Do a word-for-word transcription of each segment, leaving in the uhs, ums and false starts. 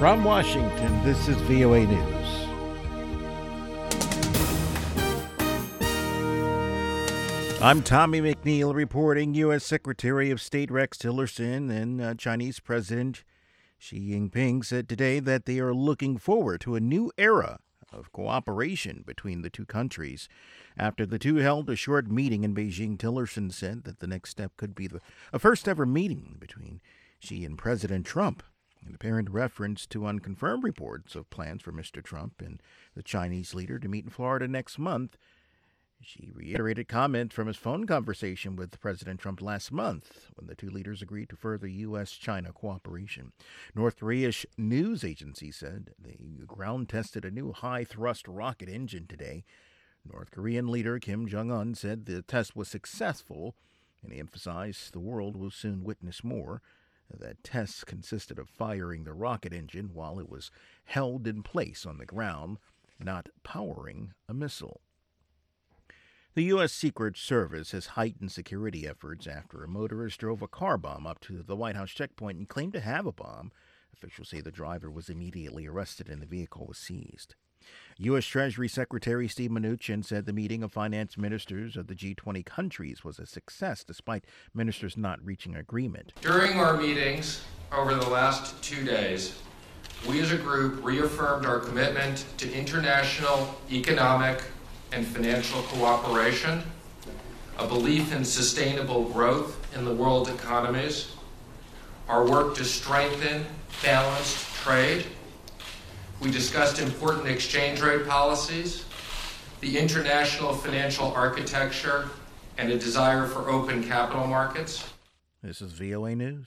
From Washington, this is V O A News. I'm Tommy McNeil reporting. U S. Secretary of State Rex Tillerson and uh, Chinese President Xi Jinping said today that they are looking forward to a new era of cooperation between the two countries. After the two held a short meeting in Beijing, Tillerson said that the next step could be the a first-ever meeting between Xi and President Trump, an apparent reference to unconfirmed reports of plans for Mister Trump and the Chinese leader to meet in Florida next month. Xi reiterated comment from his phone conversation with President Trump last month when the two leaders agreed to further U S China cooperation. North Korea's news agency said they ground-tested a new high-thrust rocket engine today. North Korean leader Kim Jong-un said the test was successful, and he emphasized the world will soon witness more. That test consisted of firing the rocket engine while it was held in place on the ground, not powering a missile. The U S. Secret Service has heightened security efforts after a motorist drove a car bomb up to the White House checkpoint and claimed to have a bomb. Officials say the driver was immediately arrested and the vehicle was seized. U S. Treasury Secretary Steve Mnuchin said the meeting of finance ministers of the G twenty countries was a success despite ministers not reaching agreement. During our meetings over the last two days, we as a group reaffirmed our commitment to international economic and financial cooperation, a belief in sustainable growth in the world economies, our work to strengthen balanced trade. We discussed important exchange rate policies, the international financial architecture, and a desire for open capital markets. This is V O A News.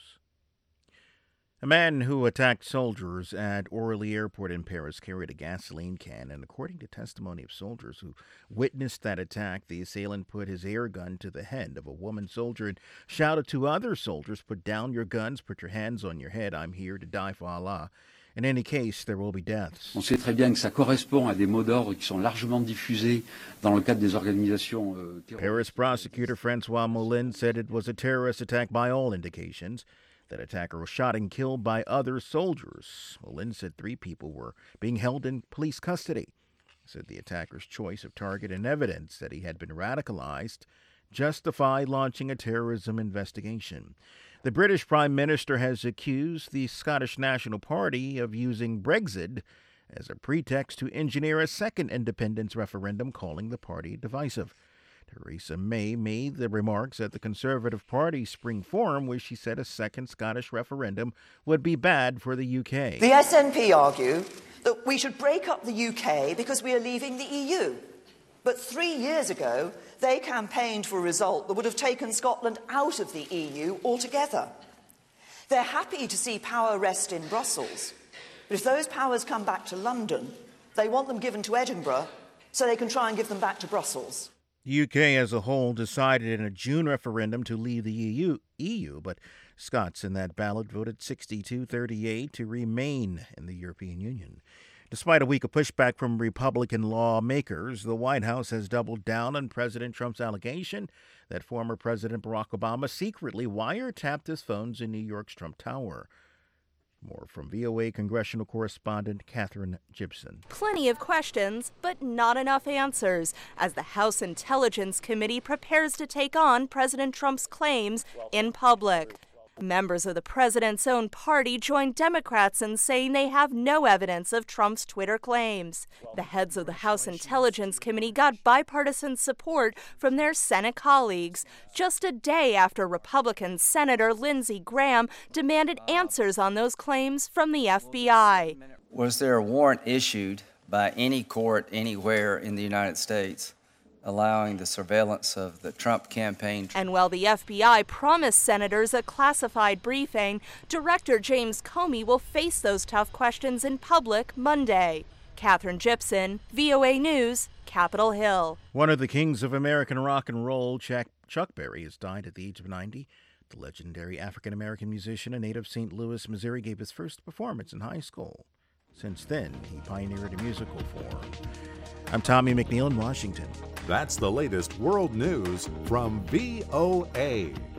A man who attacked soldiers at Orly Airport in Paris carried a gasoline can, and according to testimony of soldiers who witnessed that attack, the assailant put his air gun to the head of a woman soldier and shouted to other soldiers, "Put down your guns, put your hands on your head, I'm here to die for Allah. In any case, there will be deaths." On sait très bien que ça correspond à des mots d'ordre qui sont largement diffusés dans le cadre des organisations euh, terroristes. Paris prosecutor Francois Moulin said it was a terrorist attack by all indications. That attacker was shot and killed by other soldiers. Moulin said three people were being held in police custody. He said the attacker's choice of target and evidence that he had been radicalized justified launching a terrorism investigation. The British Prime Minister has accused the Scottish National Party of using Brexit as a pretext to engineer a second independence referendum, calling the party divisive. Theresa May made the remarks at the Conservative Party Spring Forum, where she said a second Scottish referendum would be bad for the U K. The S N P argue that we should break up the U K because we are leaving the E U. But three years ago, they campaigned for a result that would have taken Scotland out of the E U altogether. They're happy to see power rest in Brussels, but if those powers come back to London, they want them given to Edinburgh so they can try and give them back to Brussels. The U K as a whole decided in a June referendum to leave the E U, E U, but Scots in that ballot voted sixty-two thirty-eight to remain in the European Union. Despite a week of pushback from Republican lawmakers, the White House has doubled down on President Trump's allegation that former President Barack Obama secretly wiretapped his phones in New York's Trump Tower. More from V O A congressional correspondent Katherine Gibson. Plenty of questions, but not enough answers, as the House Intelligence Committee prepares to take on President Trump's claims in public. Members of the president's own party joined Democrats in saying they have no evidence of Trump's Twitter claims. The heads of the House Intelligence Committee got bipartisan support from their Senate colleagues, just a day after Republican Senator Lindsey Graham demanded answers on those claims from the F B I. Was there a warrant issued by any court anywhere in the United States allowing the surveillance of the Trump campaign? And while the F B I promised senators a classified briefing, Director James Comey will face those tough questions in public Monday. Katherine Gibson, V O A News, Capitol Hill. One of the kings of American rock and roll, Chuck, Chuck Berry, has died at the age of ninety. The legendary African-American musician and native Saint Louis, Missouri, gave his first performance in high school. Since then, he pioneered a musical form. I'm Tommy McNeil in Washington. That's the latest world news from V O A.